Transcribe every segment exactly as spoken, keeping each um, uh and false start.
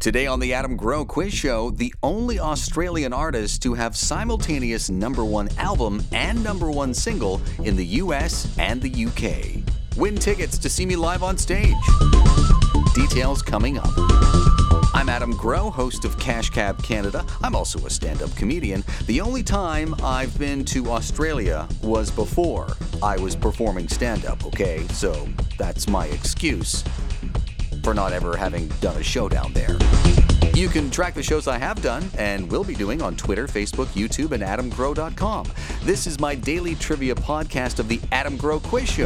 Today on the Adam Grow Quiz Show, the only Australian artist to have simultaneous number one album and number one single in the U S and the U K. Win tickets to see me live on stage. Details coming up. I'm Adam Grow, host of Cash Cab Canada. I'm also a stand-up comedian. The only time I've been to Australia was before I was performing stand-up, okay? So that's my excuse for not ever having done a show down there. You can track the shows I have done and will be doing on Twitter, Facebook, YouTube, and adam grow dot com. This is my daily trivia podcast of the Adam Grow Quiz Show.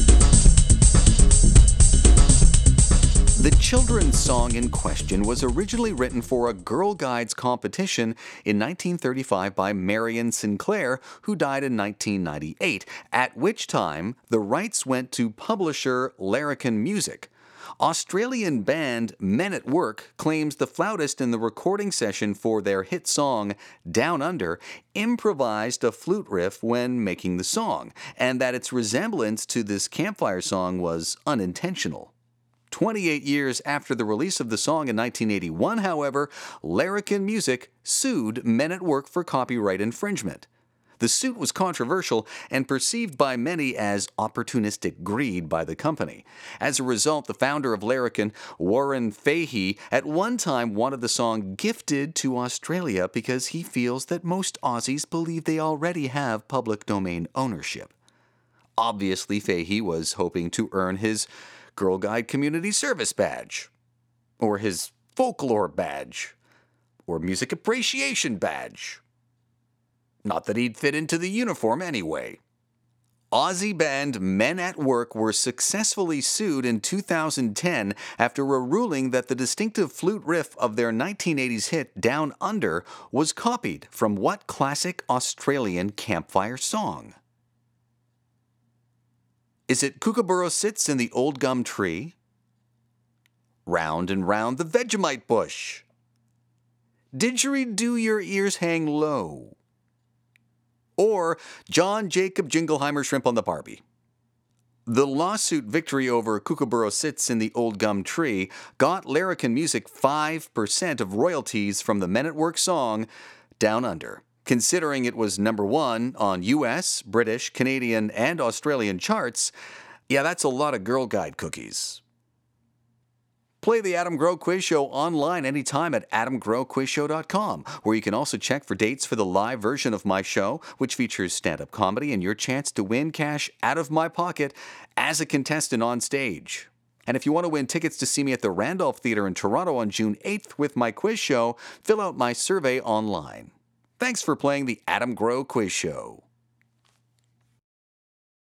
The children's song in question was originally written for a Girl Guides competition in nineteen thirty-five by Marion Sinclair, who died in nineteen ninety-eight, at which time the rights went to publisher Larrikin Music. Australian band Men at Work claims the flautist in the recording session for their hit song Down Under improvised a flute riff when making the song, and that its resemblance to this campfire song was unintentional. twenty-eight years after the release of the song in nineteen eighty-one, however, Larrikin Music sued Men at Work for copyright infringement. The suit was controversial and perceived by many as opportunistic greed by the company. As a result, the founder of Larrikin, Warren Fahey, at one time wanted the song gifted to Australia because he feels that most Aussies believe they already have public domain ownership. Obviously, Fahey was hoping to earn his Girl Guide Community Service Badge, or his Folklore Badge, or Music Appreciation Badge. Not that he'd fit into the uniform anyway. Aussie band Men at Work were successfully sued in two thousand ten after a ruling that the distinctive flute riff of their nineteen eighties hit Down Under was copied from what classic Australian campfire song? Is it Kookaburra Sits in the Old Gum Tree? Round and Round the Vegemite Bush? Didgeridoo Your Ears Hang Low? Or John Jacob Jingleheimer Shrimp on the Barbie? The lawsuit victory over Kookaburra Sits in the Old Gum Tree got Larrikin Music five percent of royalties from the Men at Work song Down Under. Considering it was number one on U S, British, Canadian, and Australian charts, yeah, that's a lot of Girl Guide cookies. Play the Adam Grow Quiz Show online anytime at adam grow quiz show dot com, where you can also check for dates for the live version of my show, which features stand-up comedy and your chance to win cash out of my pocket as a contestant on stage. And if you want to win tickets to see me at the Randolph Theatre in Toronto on June eighth with my quiz show, fill out my survey online. Thanks for playing the Adam Grow Quiz Show.